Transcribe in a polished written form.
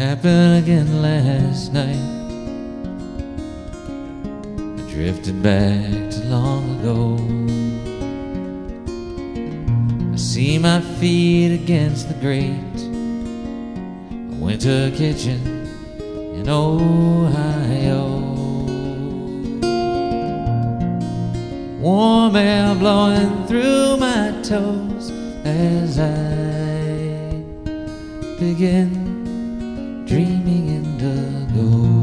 happened again last night. I drifted back to long ago. I see my feet against the grate, a winter kitchen in Ohio. Warm air blowing through my toes as I begin dreaming indigo.